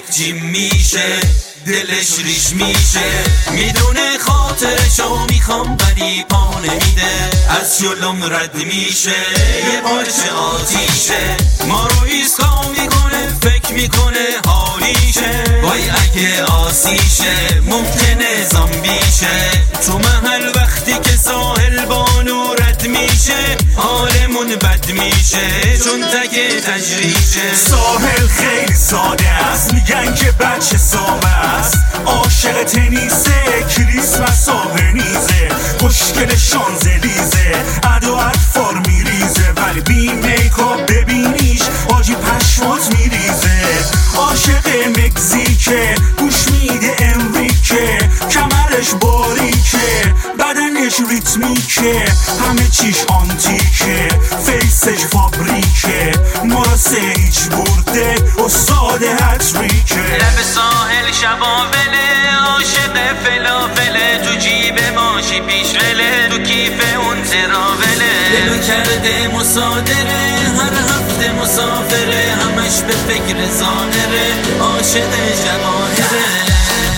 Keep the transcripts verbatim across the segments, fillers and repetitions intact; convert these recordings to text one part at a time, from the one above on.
یک جیم میشه، دلش ریش میشه، میدونه خاطرشو میخوام ولی پا نمیده، از جلوم رد میشه، یه پارچه آتیشه، ما رو ایسکا میکنه، فکر میکنه حالیشه، وای اگه آسیشه ممکنه زامبیشه، تو محل وقتی که ساحل بانو رد میشه حالمون بد میشه چون تک تجریشه. ساحل خیلی ساده است، میگن که بچه سابه است، عاشق تنیسه، کریسمس آبرنیزه، خوشگل شانزلیزه، ادو اطفار میریزه، ولی بی میکاپ ببینیش حاجی پشمات میریزه، عاشق مکزیکه، گوش میده امریکه، کمرش باریکه، بدنش ریتمیکه، همه چیش آنتیکه، فیسش فابریکه، مراسه هیچ برده استاد هتریکه. لب ساحل شباوله، عاشق فلافله، تو جیب ماشی پیشوله، تو کیف اون تراوله، دلو کرده مصادره، هر هفته مسافره، همش به فکر ظاهره، عاشق جواهره.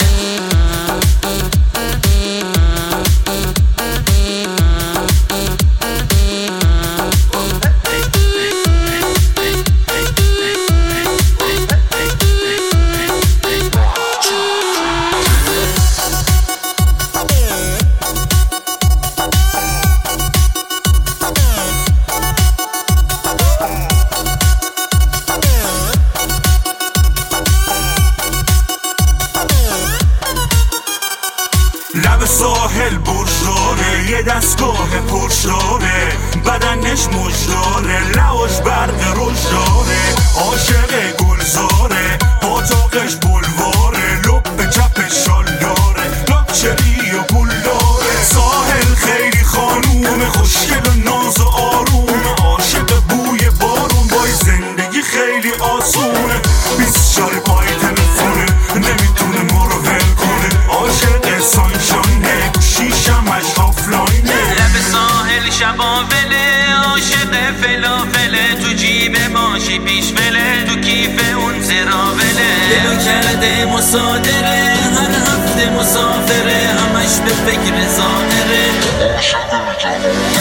لب ساحل برشاره، یه دستگاه پرشاره، بدنش مجداره، لعاش برق رشداره، عاشق گلزاره، پاتاقش بلواره، لب چپش شالداره، لاکچری و پول داره. ساحل خیلی خانوم خوشگل و ناز و آروم، عاشق بوی بارون، بای زندگی خیلی آسونه، بیست شال پای تلفونه، نمیتونه ما رو ول کنه، عاشق سانشانه، شیشمش آفلاینه. لب ساحل شباوله، عاشق فلافله، تو جیب ماشی پیشوله، تو کیف اون تراوله، دلو کرده مصادره، هر هفته مسافره، همش به فکر ظاهره.